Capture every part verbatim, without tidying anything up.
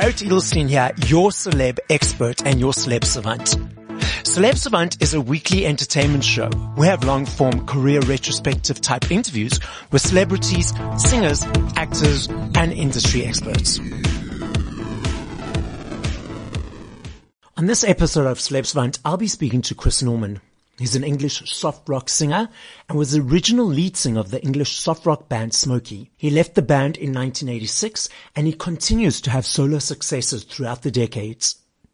Garrett Edelstein here, your celeb expert and your celeb savant. Celeb Savant is a weekly entertainment show. We have long-form career retrospective type interviews with celebrities, singers, actors, and industry experts. On this episode of Celeb Savant, I'll be speaking to Chris Norman. He's an English soft rock singer and was the original lead singer of the English soft rock band Smokey. He left the band in nineteen eighty-six and he continues to have solo successes throughout the decades.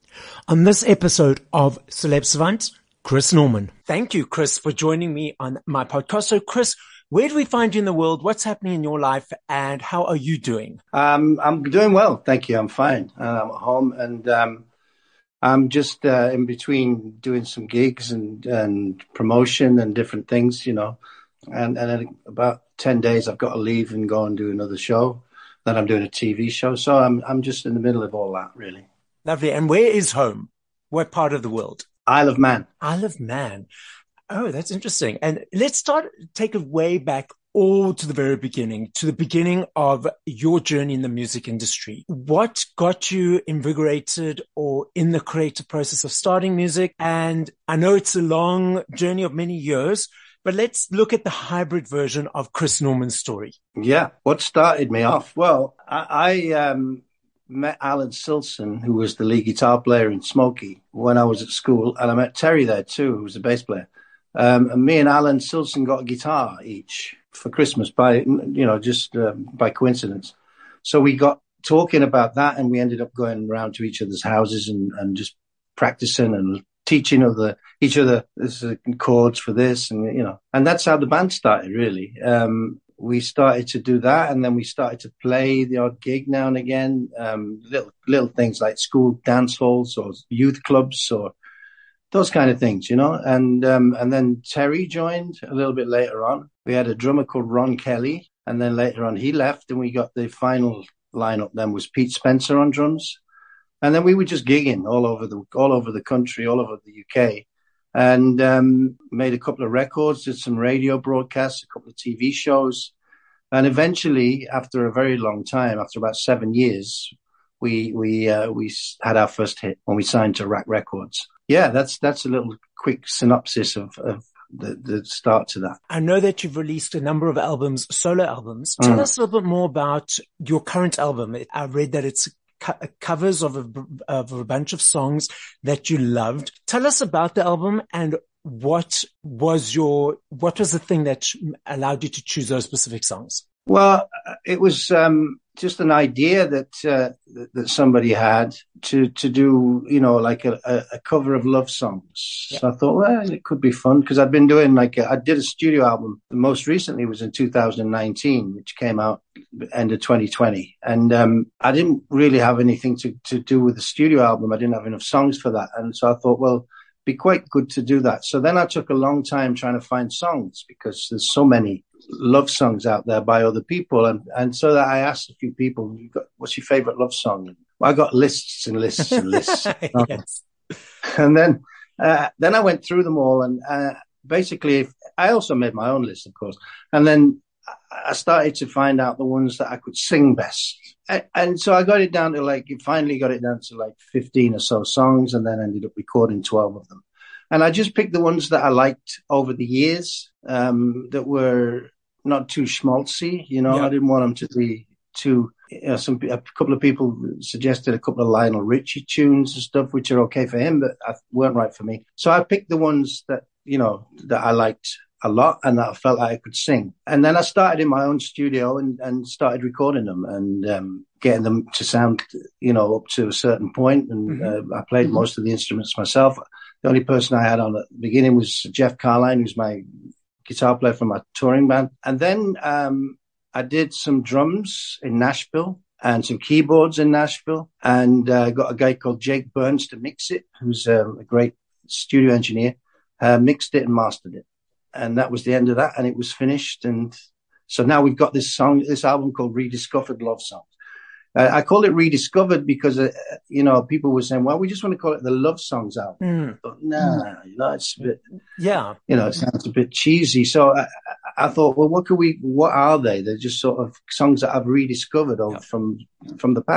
On this episode of Celeb Savant, Chris Norman. Thank you, Chris, for joining me on my podcast. So, Chris, where do we find you in the world? What's happening in your life and how are you doing? Um, I'm doing well. Thank you. I'm fine. Uh, I'm at home and um, I'm just uh, in between doing some gigs and, and promotion and different things, you know. And, and in about ten days, I've got to leave and go and do another show. Then I'm doing a T V show. So I'm I'm just in the middle of all that, really. Lovely. And where is home? What part of the world? Isle of Man. Isle of Man. Oh, that's interesting. And let's start, take it way back all to the very beginning, to the beginning of your journey in the music industry. What got you invigorated or in the creative process of starting music? And I know it's a long journey of many years, but let's look at the hybrid version of Chris Norman's story. Yeah. What started me off? Well, I, I um, met Alan Silson, who was the lead guitar player in Smokey when I was at school. And I met Terry there too, who was the bass player. Um, and me and Alan Silson got a guitar each for Christmas by, you know, just uh, by coincidence. So we got talking about that and we ended up going around to each other's houses and, and just practicing and teaching other, each other this is chords for this and, you know, and that's how the band started really. Um, we started to do that and then we started to play the odd gig now and again, um, little, little things like school dance halls or youth clubs or those kind of things, you know, and um, and then Terry joined a little bit later on. We had a drummer called Ron Kelly, and then later on he left, and we got the final lineup. Then was Pete Spencer on drums, and then we were just gigging all over the all over the country, all over the U K, and um, made a couple of records, did some radio broadcasts, a couple of T V shows, and eventually, after a very long time, after about seven years, we we uh, we had our first hit when we signed to Rack Records. Yeah, that's that's a little quick synopsis of, of the, the start to that. I know that you've released a number of albums, solo albums. Tell mm. us a little bit more about your current album. I read that it's co- covers of a, of a bunch of songs that you loved. Tell us about the album and what was your what was the thing that allowed you to choose those specific songs? Well, it was um, just an idea that, uh, that that somebody had to to do, you know, like a, a cover of love songs. Yeah. So I thought, well, it could be fun because I'd been doing like a, I did a studio album. The most recently was in two thousand nineteen, which came out end of twenty twenty, and um, I didn't really have anything to to do with the studio album. I didn't have enough songs for that, and so I thought, well, be quite good to do that. So then I took a long time trying to find songs because there's so many love songs out there by other people. And, and so that I asked a few people, you got, what's your favorite love song? Well, I got lists and lists and lists. Yes. And then, uh, then I went through them all and, uh, basically if, I also made my own list, of course. And then I started to find out the ones that I could sing best. And, and so I got it down to like, finally got it down to like fifteen or so songs and then ended up recording twelve of them. And I just picked the ones that I liked over the years, um, that were not too schmaltzy. You know, yeah. I didn't want them to be too, you know, some, a couple of people suggested a couple of Lionel Richie tunes and stuff, which are okay for him, but weren't right for me. So I picked the ones that, you know, that I liked a lot and that I felt like I could sing. And then I started in my own studio and, and started recording them and um, getting them to sound, you know, up to a certain point. And mm-hmm. uh, I played mm-hmm. most of the instruments myself. The only person I had on at the beginning was Jeff Carline, who's my guitar player from my touring band. And then um, I did some drums in Nashville and some keyboards in Nashville and uh, got a guy called Jake Burns to mix it, who's um, a great studio engineer, uh, mixed it and mastered it. And that was the end of that. And it was finished. And so now we've got this song, this album called Rediscovered Love Songs. Uh, I call it Rediscovered because, uh, you know, people were saying, well, we just want to call it the Love Songs album. Mm. But nah, mm. you know, it's a bit, yeah, you know, it sounds a bit cheesy. So I, I thought, well, what could we, what are they? They're just sort of songs that I've rediscovered yeah. from, from the past.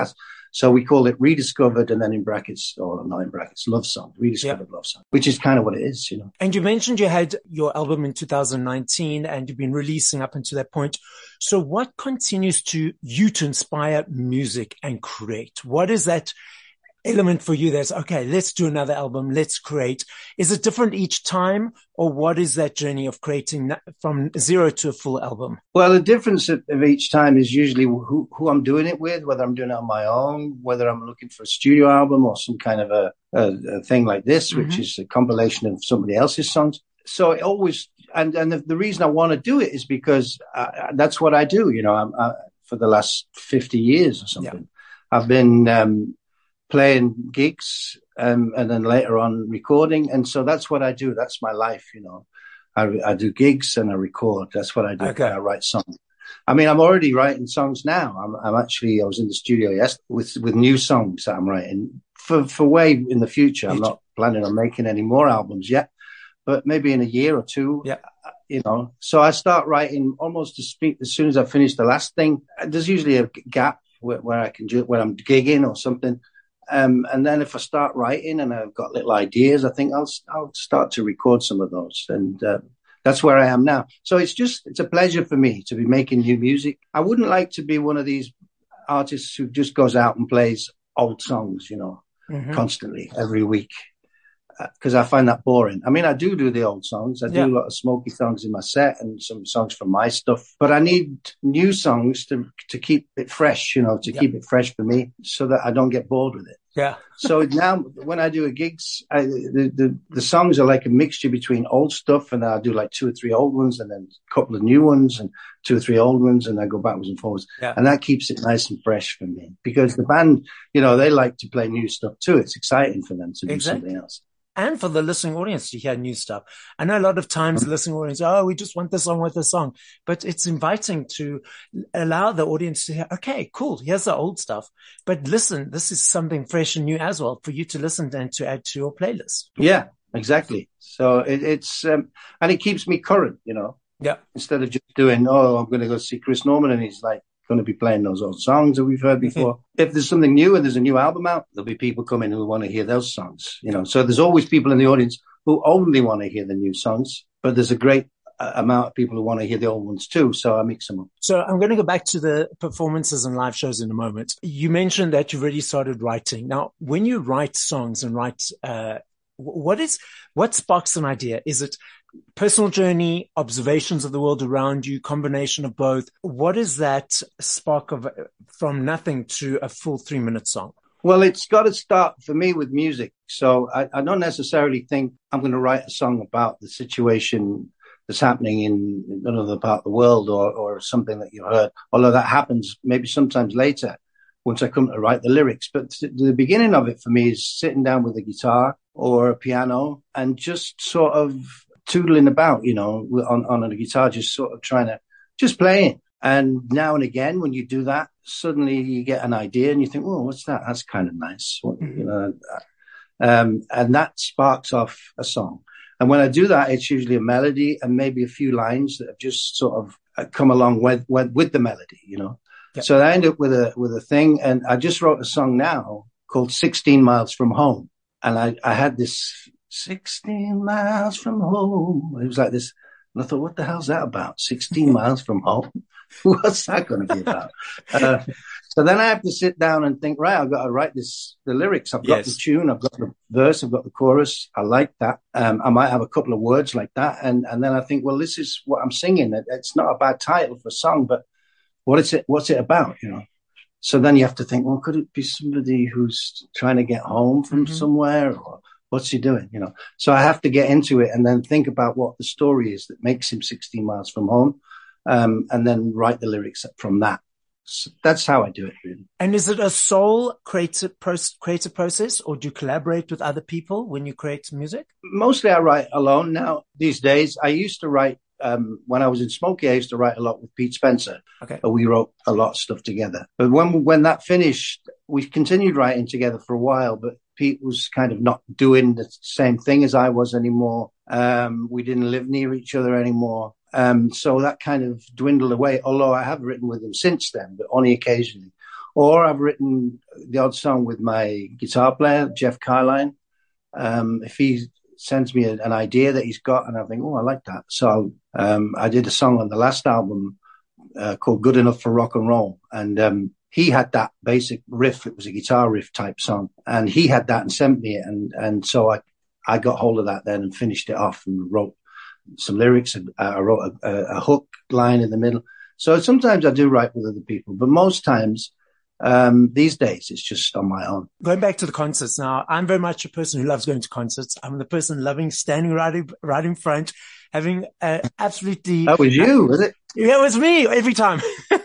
So we called it Rediscovered, and then in brackets, or not in brackets, Love Song, Rediscovered yeah. Love Song, which is kind of what it is, you know. And you mentioned you had your album in two thousand nineteen and you've been releasing up until that point. So what continues to you to inspire music and create? What is that element for you that's, okay, let's do another album, let's create? Is it different each time, or what is that journey of creating from zero to a full album? Well, the difference of, of each time is usually who, who I'm doing it with, whether I'm doing it on my own, whether I'm looking for a studio album or some kind of a, a, a thing like this, mm-hmm. which is a compilation of somebody else's songs. So it always, and, and the, the reason I want to do it is because uh, that's what I do, you know, I'm, I, for the last fifty years or something. Yeah. I've been, um, playing gigs, um, and then later on recording. And so that's what I do. That's my life, you know. I, I do gigs and I record. That's what I do. Okay. I write songs. I mean, I'm already writing songs now. I'm, I'm actually, I was in the studio yesterday with, with new songs that I'm writing for, for way in the future. I'm not planning on making any more albums yet, but maybe in a year or two, yeah. you know. So I start writing almost as, as soon as I finish the last thing. There's usually a gap where, where I can do, where I'm gigging or something. Um, and then if I start writing and I've got little ideas, I think I'll, I'll start to record some of those. And, uh, that's where I am now. So it's just, it's a pleasure for me to be making new music. I wouldn't like to be one of these artists who just goes out and plays old songs, you know, mm-hmm. constantly every week. Because uh, I find that boring. I mean, I do do the old songs. I do yeah. a lot of Smokey songs in my set and some songs from my stuff. But I need new songs to to keep it fresh, you know, to yeah. keep it fresh for me so that I don't get bored with it. Yeah. So now when I do a gigs, I, the, the, the songs are like a mixture between old stuff, and I'll do like two or three old ones and then a couple of new ones and two or three old ones, and I go backwards and forwards. Yeah. And that keeps it nice and fresh for me because the band, you know, they like to play new stuff too. It's exciting for them to do exactly. something else. And for the listening audience to hear new stuff. I know a lot of times the listening audience, oh, we just want this song with this song. But it's inviting to allow the audience to hear, okay, cool, here's the old stuff. But listen, this is something fresh and new as well for you to listen and to add to your playlist. Yeah, exactly. So it, it's, um, and it keeps me current, you know. Yeah. Instead of just doing, oh, I'm going to go see Chris Norman and he's like, going to be playing those old songs that we've heard before. If there's something new and there's a new album out, there'll be people coming who want to hear those songs, you know. So there's always people in the audience who only want to hear the new songs, but there's a great uh, amount of people who want to hear the old ones too. So I mix them up. So I'm going to go back to the performances and live shows in a moment. You mentioned that you've already started writing. Now, when you write songs and write, uh, what is, what sparks an idea? Is it personal journey, observations of the world around you, combination of both? What is that spark of from nothing to a full three minute song? Well, it's got to start for me with music. So I, I don't necessarily think I'm going to write a song about the situation that's happening in another part of the world or, or something that you heard, although that happens maybe sometimes later once I come to write the lyrics. But the beginning of it for me is sitting down with a guitar or a piano and just sort of tootling about, you know, on, on a guitar, just sort of trying to, just playing. And now and again, when you do that, suddenly you get an idea and you think, oh, what's that? That's kind of nice. What, you know, um, and that sparks off a song. And when I do that, it's usually a melody and maybe a few lines that have just sort of come along with, with, with the melody, you know. Yep. So I end up with a, with a thing. And I just wrote a song now called sixteen miles from Home. And I, I had this sixteen miles from home. It was like this. And I thought, what the hell's that about? sixteen miles from home? What's that going to be about? Uh, so then I have to sit down and think, right, I've got to write this, the lyrics. I've got yes. the tune. I've got the verse. I've got the chorus. I like that. Um, I might have a couple of words like that. And, and then I think, well, this is what I'm singing. It, it's not a bad title for a song, but what is it? What's it about? You know? So then you have to think, well, could it be somebody who's trying to get home from mm-hmm. somewhere, or what's he doing? You know, so I have to get into it and then think about what the story is that makes him sixteen miles from home, um, and then write the lyrics from that. So that's how I do it, really. And is it a sole creative, pro- creative process, or do you collaborate with other people when you create music? Mostly I write alone now these days. I used to write, um, when I was in Smokey, I used to write a lot with Pete Spencer. Okay. We wrote a lot of stuff together. But when, when that finished, we continued writing together for a while, but Pete was kind of not doing the same thing as I was anymore. Um, we didn't live near each other anymore. Um, so that kind of dwindled away, although I have written with him since then, but only occasionally. Or I've written the odd song with my guitar player, Jeff Carline. Um, if he sends me a, an idea that he's got and I think, oh, I like that. So um, I did a song on the last album uh, called Good Enough for Rock and Roll. And um, he had that basic riff. It was a guitar riff type song. And he had that and sent me it. And, and so I, I got hold of that then and finished it off and wrote some lyrics. And I wrote a, a, a hook line in the middle. So sometimes I do write with other people, but most times Um, these days, it's just on my own. Going back to the concerts now, I'm very much a person who loves going to concerts. I'm the person loving standing right in, right in front, having uh, absolutely. That was you, was it? Yeah, it was me every time.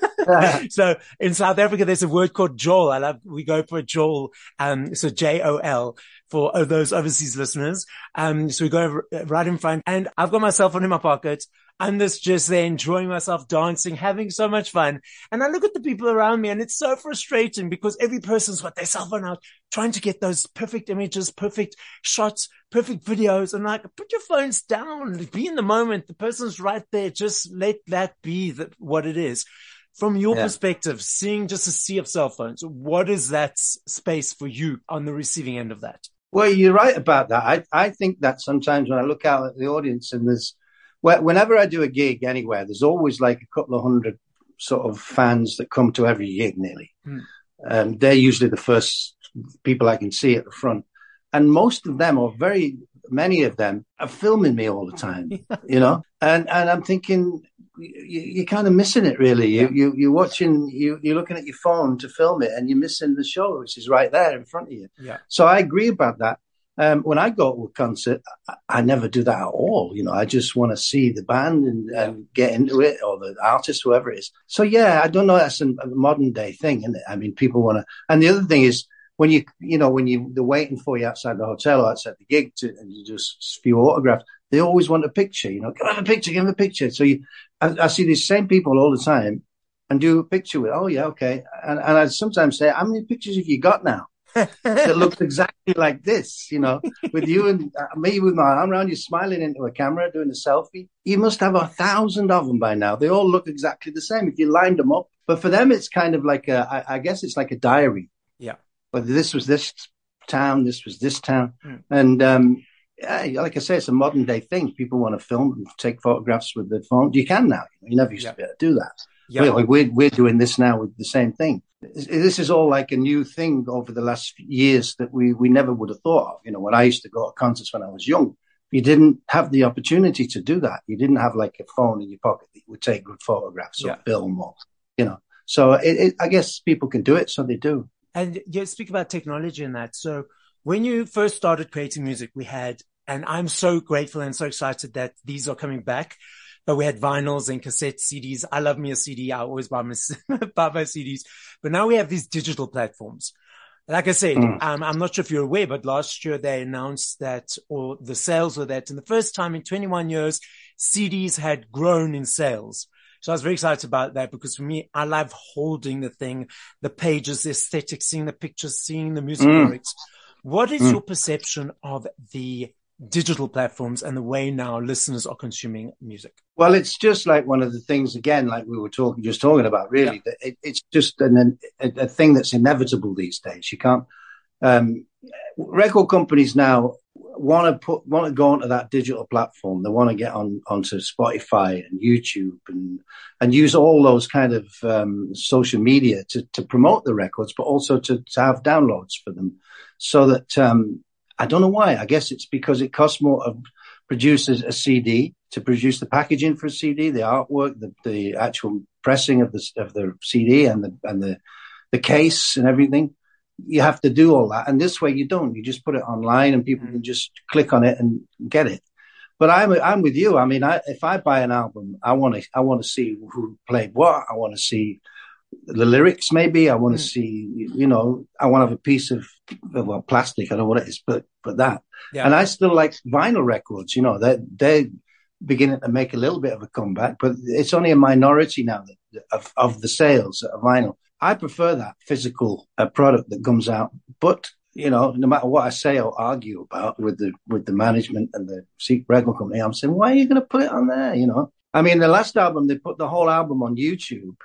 So in South Africa, there's a word called Joel. I love, we go for a Joel. Um, so J O L for oh, those overseas listeners. Um, so we go right in front and I've got my cell phone in my pocket. I'm just, just there enjoying myself, dancing, having so much fun. And I look at the people around me and it's so frustrating because every person's got their cell phone out trying to get those perfect images, perfect shots, perfect videos. And like, put your phones down, be in the moment. The person's right there. Just let that be the, what it is. From your yeah. perspective, seeing just a sea of cell phones, what is that space for you on the receiving end of that? Well, you're right about that. I, I think that sometimes when I look out at the audience and there's, whenever I do a gig anywhere, there's always like a couple of hundred sort of fans that come to every gig nearly. Mm. Um, they're usually the first people I can see at the front. And most of them, or very many of them, are filming me all the time, you know? And and I'm thinking, you, you're kind of missing it, really. You, you, you're watching, you, you're looking at your phone to film it, and you're missing the show, which is right there in front of you. Yeah. So I agree about that. Um, when I go to a concert, I, I never do that at all. You know, I just want to see the band and, yeah. and get into it, or the artist, whoever it is. So, yeah, I don't know. That's a, a modern day thing, isn't it? I mean, people want to. And the other thing is, when you, you know, when you, they're waiting for you outside the hotel or outside the gig to, and you just a few autographs, they always want a picture, you know, give them a picture, give them a picture. So you, I, I see these same people all the time and do a picture with, oh, yeah, okay. And, and I sometimes say, how many pictures have you got now? That looks exactly like this, you know, with you and uh, me with my arm around you, smiling into a camera, doing a selfie. You must have a thousand of them by now. They all look exactly the same if you lined them up. But for them, it's kind of like a, I, I guess it's like a diary. Yeah. But this was this town, this was this town. Mm. And um, yeah, like I say, it's a modern day thing. People want to film and take photographs with their phone. You can now. You never used yeah. to be able to do that. Yeah. We're, we're, we're doing this now with the same thing. This is all like a new thing over the last years that we, we never would have thought of. You know, when I used to go to concerts when I was young, you didn't have the opportunity to do that. You didn't have like a phone in your pocket that would take good photographs yeah. or film or, you know. So it, it, I guess people can do it, so they do. And you speak about technology in that. So when you first started creating music, we had, and I'm so grateful and so excited that these are coming back. But we had vinyls and cassette C Ds. I love me a C D. I always buy my, buy my C Ds. But now we have these digital platforms. Like I said, mm. um, I'm not sure if you're aware, but last year they announced that, or the sales were that, in the first time in twenty-one years, C Ds had grown in sales. So I was very excited about that because for me, I love holding the thing, the pages, the aesthetic, seeing the pictures, seeing the music mm. lyrics. What is mm. your perception of the digital platforms and the way now listeners are consuming music? Well, it's just like one of the things, again, like we were talking, just talking about, really, yeah. that it, it's just an, a, a thing that's inevitable these days. You can't, um, record companies now want to put, want to go onto that digital platform. They want to get on, onto Spotify and YouTube and, and use all those kind of, um, social media to, to promote the records, but also to, to have downloads for them so that, um, I don't know why. I guess it's because it costs more to produce a C D, to produce the packaging for a C D, the artwork, the, the actual pressing of the of the C D and the and the the case and everything. You have to do all that, and this way you don't. You just put it online, and people can just click on it and get it. But I'm I'm with you. I mean, I, if I buy an album, I want to I want to see who played what. I want to see the lyrics, maybe. I want to mm. see, you know, I want to have a piece of, well, plastic. I don't know what it is, but, but that. Yeah. And I still like vinyl records, you know, they're, they're beginning to make a little bit of a comeback, but it's only a minority now that, of, of the sales of vinyl. I prefer that physical uh, product that comes out. But, you know, no matter what I say or argue about with the, with the management and the record company, I'm saying, why are you going to put it on there? You know, I mean, the last album, they put the whole album on YouTube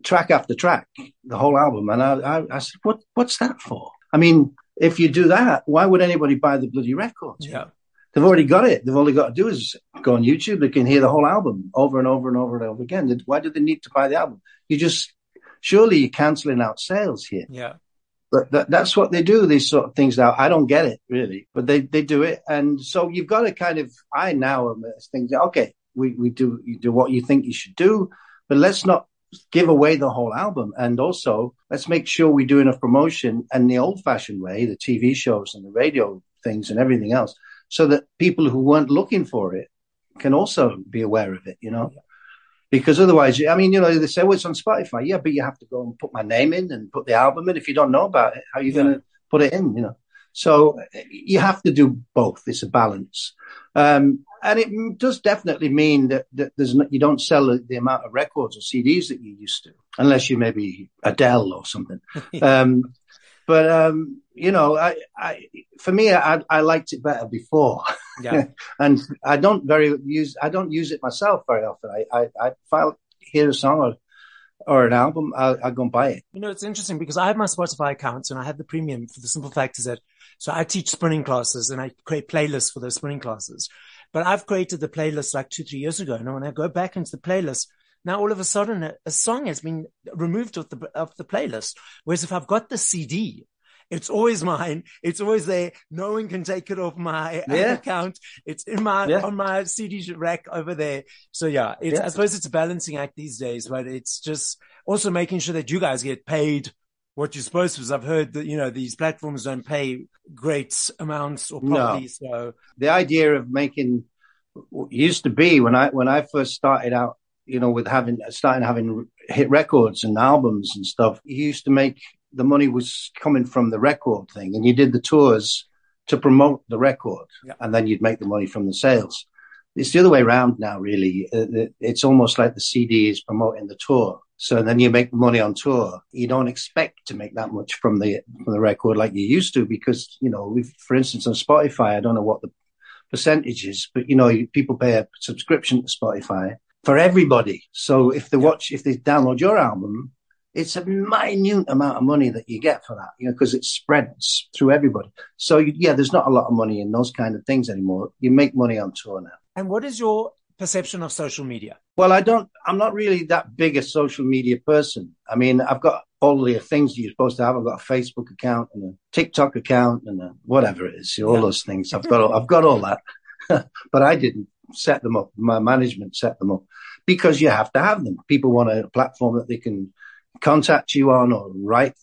track after track, the whole album. And I, I, I said, what, what's that for? I mean, if you do that, why would anybody buy the bloody records? Yeah. They've already got it. They've all they got to do is go on YouTube. They can hear the whole album over and over and over and over again. Why do they need to buy the album? You just, surely you're cancelling out sales here. Yeah. But that, that's what they do, these sort of things now. I don't get it, really, but they, they do it. And so you've got to kind of, I now am thinking, okay, we, we do, you do what you think you should do, but let's not give away the whole album. And also, let's make sure we do enough promotion and the old-fashioned way, the T V shows and the radio things and everything else, so that people who weren't looking for it can also be aware of it, you know? Yeah. Because otherwise, I mean, you know, they say, well, it's on Spotify. Yeah, but you have to go and put my name in and put the album in. If you don't know about it, how are you yeah. going to put it in, you know? So you have to do both. It's a balance. Um, and it does definitely mean that, that there's no, you don't sell the, the amount of records or C Ds that you used to, unless you maybe Adele or something. um, but, um, you know, I, I, for me, I, I liked it better before. Yeah. And I don't very use, I don't use it myself very often. I, I, I if I hear a song or, or an album, I'll, I'll go and buy it. You know, it's interesting because I have my Spotify account and I have the premium for the simple fact is that, so I teach spinning classes and I create playlists for those spinning classes. But I've created the playlist like two, three years ago. And when I go back into the playlist, now all of a sudden a, a song has been removed off the, off the playlist. Whereas if I've got the C D, it's always mine. It's always there. No one can take it off my yeah. account. It's in my, yeah. on my C D rack over there. So yeah, it's, yeah, I suppose it's a balancing act these days, but it's just also making sure that you guys get paid what you're supposed to. Because I've heard that, you know, these platforms don't pay great amounts or properly. No. So the idea of making used to be when I, when I first started out, you know, with having, starting having hit records and albums and stuff, you used to make, the money was coming from the record thing, and you did the tours to promote the record, yeah. and then you'd make the money from the sales. It's the other way around now, really. It's almost like the C D is promoting the tour. So then you make money on tour. You don't expect to make that much from the from the record like you used to, because, you know, if, for instance, on Spotify, I don't know what the percentage is, but, you know, people pay a subscription to Spotify for everybody. So if they watch, if they download your album, it's a minute amount of money that you get for that, you know, because it spreads through everybody. So, yeah, there's not a lot of money in those kind of things anymore. You make money on tour now. And what is your perception of social media? Well, I don't, I'm not really that big a social media person. I mean, I've got all the things you're supposed to have. I've got a Facebook account and a TikTok account and a whatever it is, all yeah. those things. I've got, I've got all that, but I didn't set them up. My management set them up because you have to have them. People want a platform that they can contact you on or write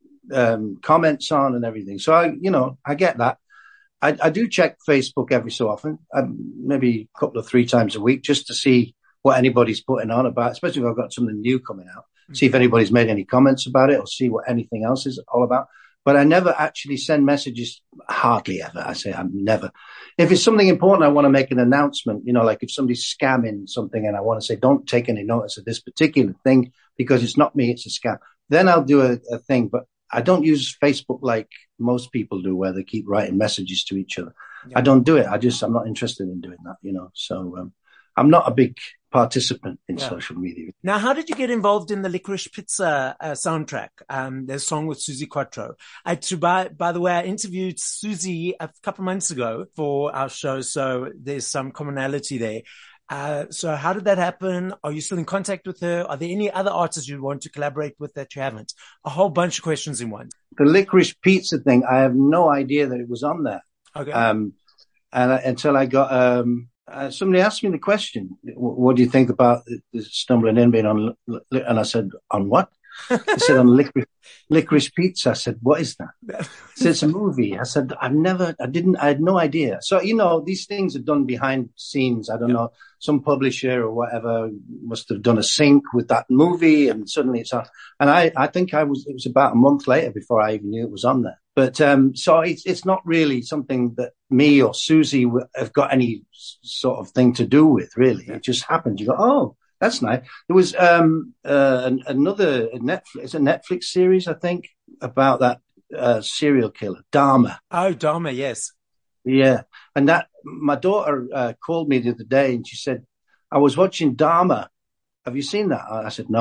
um, comments on and everything. So I, you know, I get that. I, I do check Facebook every so often, um, maybe a couple of three times a week, just to see what anybody's putting on about, especially if I've got something new coming out, mm-hmm. see if anybody's made any comments about it or see what anything else is all about. But I never actually send messages, hardly ever. I say I'm never. If it's something important, I want to make an announcement, you know, like if somebody's scamming something and I want to say, don't take any notice of this particular thing because it's not me, it's a scam. Then I'll do a, a thing. But I don't use Facebook like most people do, where they keep writing messages to each other. Yeah. I don't do it. I just, I'm not interested in doing that, you know. So um, I'm not a big participant in yeah. social media. Now, how did you get involved in the Licorice Pizza uh, soundtrack? Um, there's a song with Suzi Quatro. I, to, by, by the way, I interviewed Suzi a couple of months ago for our show, so there's some commonality there. Uh, so how did that happen? Are you still in contact with her? Are there any other artists you want to collaborate with that you haven't? A whole bunch of questions in one. The Licorice Pizza thing, I have no idea that it was on there. Okay. Um, and I, until I got, um, uh, somebody asked me the question, what do you think about the, the Stumbling In being on, and I said, on what? They said on licorice, licorice Pizza. I said, what is that? They said, it's a movie. I said, I've never, I didn't, I had no idea. So, you know, these things are done behind scenes. I don't yeah. know, some publisher or whatever must have done a sync with that movie and suddenly it's on. And I, I think I was, it was about a month later before I even knew it was on there. But, um, so it's, it's not really something that me or Suzi have got any sort of thing to do with, really. Yeah. It just happened. You go, oh, that's nice. There was um, uh, another Netflix, it's a Netflix series, I think, about that uh, serial killer, Dahmer. Oh, Dahmer, yes. Yeah. And that, my daughter uh, called me the other day and she said, I was watching Dahmer. Have you seen that? I said, no.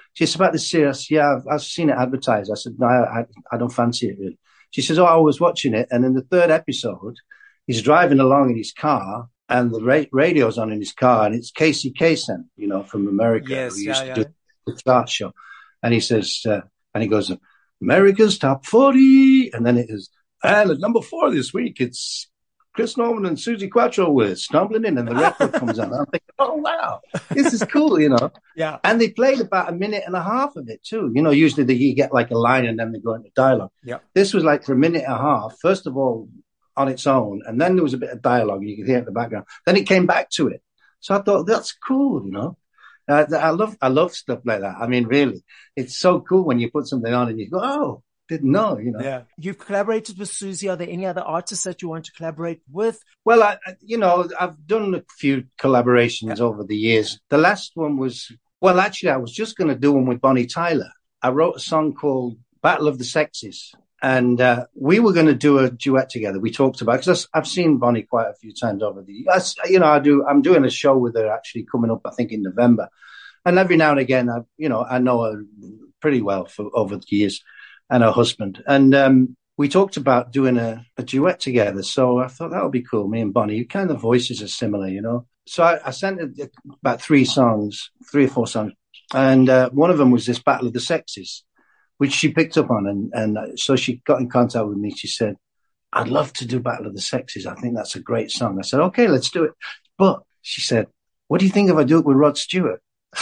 She said, about this series, yeah, I've, I've seen it advertised. I said, no, I, I don't fancy it really. She says, oh, I was watching it. And in the third episode, he's driving along in his car and the ra- radio's on in his car and it's Casey Kasem, you know, from America. Yes, who yeah, used yeah. to do the chart show. And he says, uh, and he goes, America's Top forty. And then it is, and at number four this week, it's Chris Norman and Suzi Quatro with Stumbling In, and the record comes on. I'm thinking, oh, wow, this is cool, you know. Yeah. And they played about a minute and a half of it, too. You know, usually they, you get like a line and then they go into dialogue. Yeah. This was like for a minute and a half, first of all, on its own, and then there was a bit of dialogue you could hear in the background. Then it came back to it. So I thought, that's cool, you know. Uh, I love I love stuff like that. I mean, really, it's so cool when you put something on and you go, oh, didn't know, you know. Yeah. You've collaborated with Suzi. Are there any other artists that you want to collaborate with? Well, I, you know, I've done a few collaborations yeah. over the years. The last one was, well, actually, I was just going to do one with Bonnie Tyler. I wrote a song called Battle of the Sexes. And uh, we were going to do a duet together. We talked about, because I've seen Bonnie quite a few times over the years. You know, I do, I'm doing a show with her actually coming up, I think, in November. And every now and again, I, you know, I know her pretty well for over the years, and her husband. And um, we talked about doing a, a duet together. So I thought that would be cool, me and Bonnie. Kind of voices are similar, you know. So I, I sent her about three songs, three or four songs. And uh, one of them was this Battle of the Sexes, which she picked up on. And, and so she got in contact with me. She said, I'd love to do Battle of the Sexes. I think that's a great song. I said, okay, let's do it. But she said, what do you think if I do it with Rod Stewart?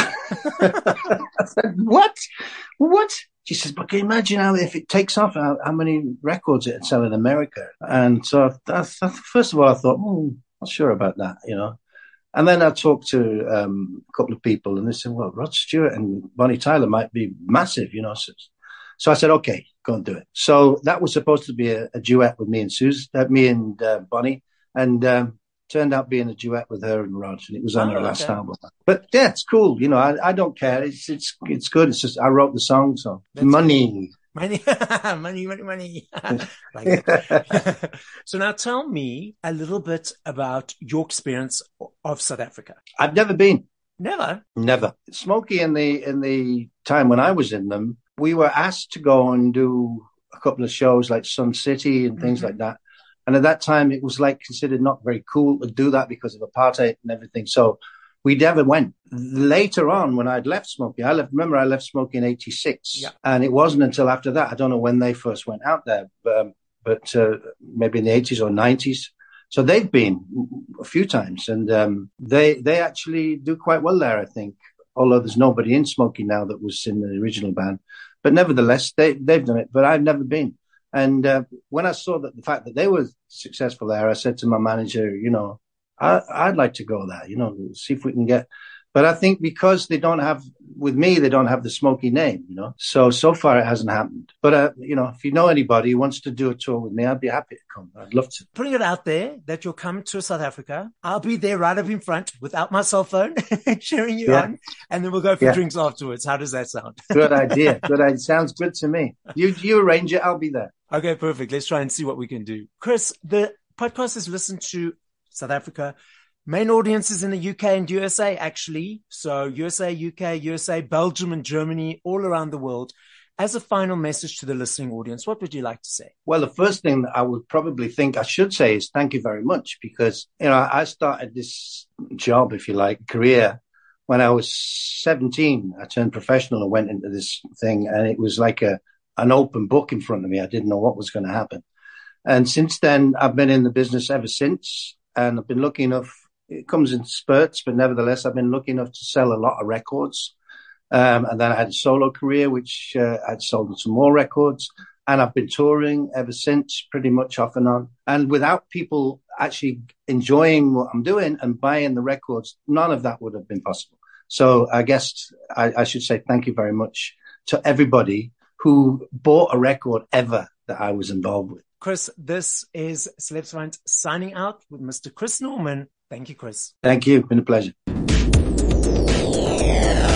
I said, what? What? She says, but can you imagine how, if it takes off, how, how many records it'd sell in America? And so I, I, first of all, I thought, oh, not sure about that, you know. And then I talked to um, a couple of people and they said, well, Rod Stewart and Bonnie Tyler might be massive, you know. So, so I said, okay, go and do it. So that was supposed to be a, a duet with me and Suze, uh, me and uh, Bonnie. And um, turned out being a duet with her and Rod, and it was on oh, her last okay. album. But yeah, it's cool. You know, I, I don't care. It's it's it's good. It's just I wrote the song, so That's money. Money, money, money, money. Like that. So now tell me a little bit about your experience of South Africa. I've never been. Never? Never. Smokey, in the in the time when I was in them, we were asked to go and do a couple of shows like Sun City and things mm-hmm. like that. And at that time, it was like considered not very cool to do that because of apartheid and everything. So we never went. Later on, when I'd left Smokey, I left, remember I left Smokey in eighty-six. Yeah. And it wasn't until after that, I don't know when they first went out there, but, um, but uh, maybe in the eighties or nineties. So they've been a few times, and um, they they actually do quite well there, I think. Although there's nobody in Smokey now that was in the original band. But nevertheless, they, they've done it, but I've never been. And uh, when I saw that the fact that they were successful there, I said to my manager, you know, I, I'd like to go there, you know, see if we can get. But I think because they don't have, with me, they don't have the Smokey name, you know. So, so far it hasn't happened. But, uh, you know, if you know anybody who wants to do a tour with me, I'd be happy to come. I'd love to. Putting it out there that you'll come to South Africa. I'll be there right up in front without my cell phone, cheering you yeah. on. And then we'll go for yeah. drinks afterwards. How does that sound? Good idea. Good idea. Sounds good to me. You, you arrange it. I'll be there. Okay, perfect. Let's try and see what we can do. Chris, the podcast is listened to South Africa. Main audiences in the U K and U S A, actually. So U S A, U K, U S A, Belgium and Germany, all around the world. As a final message to the listening audience, what would you like to say? Well, the first thing that I would probably think I should say is thank you very much, because, you know, I started this job, if you like, career when I was seventeen. I turned professional and went into this thing, and it was like a an open book in front of me. I didn't know what was going to happen. And since then, I've been in the business ever since, and I've been lucky enough. It comes in spurts, but nevertheless, I've been lucky enough to sell a lot of records. Um, and then I had a solo career, which uh, I'd sold some more records. And I've been touring ever since, pretty much off and on. And without people actually enjoying what I'm doing and buying the records, none of that would have been possible. So I guess I, I should say thank you very much to everybody who bought a record ever that I was involved with. Chris, this is Celebs signing out with Mister Chris Norman. Thank you, Chris. Thank you. It's been a pleasure.